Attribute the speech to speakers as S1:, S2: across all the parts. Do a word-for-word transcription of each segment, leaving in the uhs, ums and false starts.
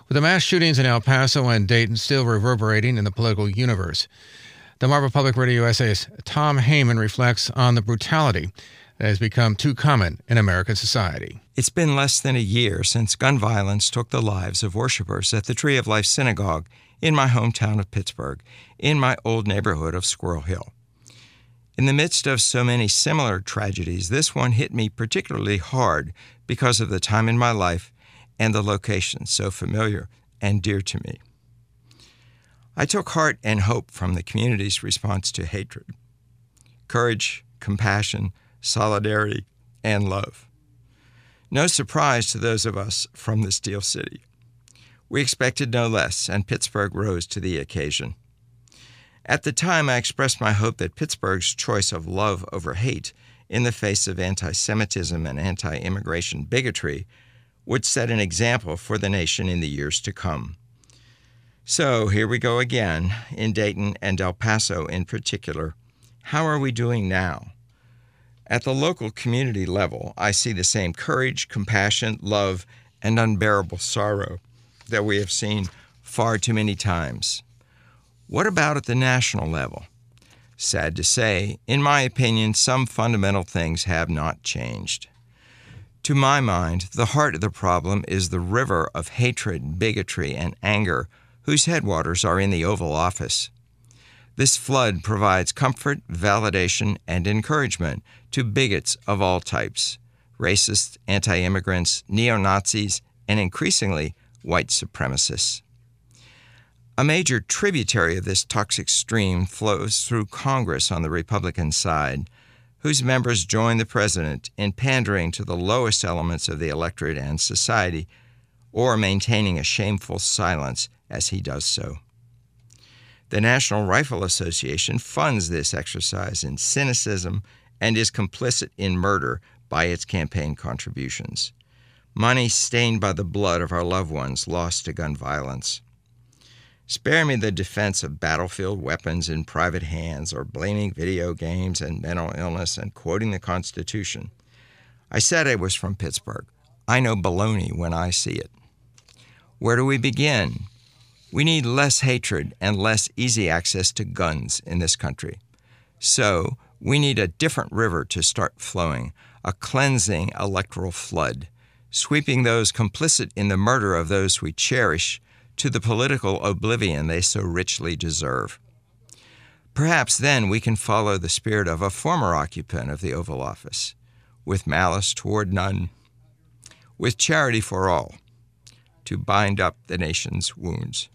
S1: With the mass shootings in El Paso and Dayton still reverberating in the political universe, the Marvel Public Radio essayist Tom Heyman reflects on the brutality that has become too common in American society.
S2: It's been less than a year since gun violence took the lives of worshipers at the Tree of Life Synagogue in my hometown of Pittsburgh, in my old neighborhood of Squirrel Hill. In the midst of so many similar tragedies, this one hit me particularly hard because of the time in my life and the location so familiar and dear to me. I took heart and hope from the community's response to hatred, courage, compassion, solidarity, and love. No surprise to those of us from the Steel City. We expected no less, and Pittsburgh rose to the occasion. At the time, I expressed my hope that Pittsburgh's choice of love over hate in the face of anti-Semitism and anti-immigration bigotry would set an example for the nation in the years to come. So here we go again, in Dayton and El Paso in particular. How are we doing now? At the local community level, I see the same courage, compassion, love, and unbearable sorrow that we have seen far too many times. What about at the national level? Sad to say, in my opinion, some fundamental things have not changed. To my mind, the heart of the problem is the river of hatred, bigotry, and anger whose headwaters are in the Oval Office. This flood provides comfort, validation, and encouragement to bigots of all types, racists, anti-immigrants, neo-Nazis, and increasingly white supremacists. A major tributary of this toxic stream flows through Congress on the Republican side, whose members join the president in pandering to the lowest elements of the electorate and society, or maintaining a shameful silence as he does so. The National Rifle Association funds this exercise in cynicism and is complicit in murder by its campaign contributions. Money stained by the blood of our loved ones lost to gun violence. Spare me the defense of battlefield weapons in private hands or blaming video games and mental illness and quoting the Constitution. I said I was from Pittsburgh. I know baloney when I see it. Where do we begin? We need less hatred and less easy access to guns in this country. So we need a different river to start flowing, a cleansing electoral flood, sweeping those complicit in the murder of those we cherish to the political oblivion they so richly deserve. Perhaps then we can follow the spirit of a former occupant of the Oval Office, with malice toward none, with charity for all, to bind up the nation's wounds.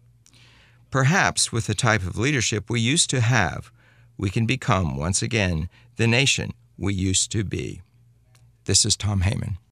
S2: Perhaps with the type of leadership we used to have, we can become, once again, the nation we used to be. This is Tom Heyman.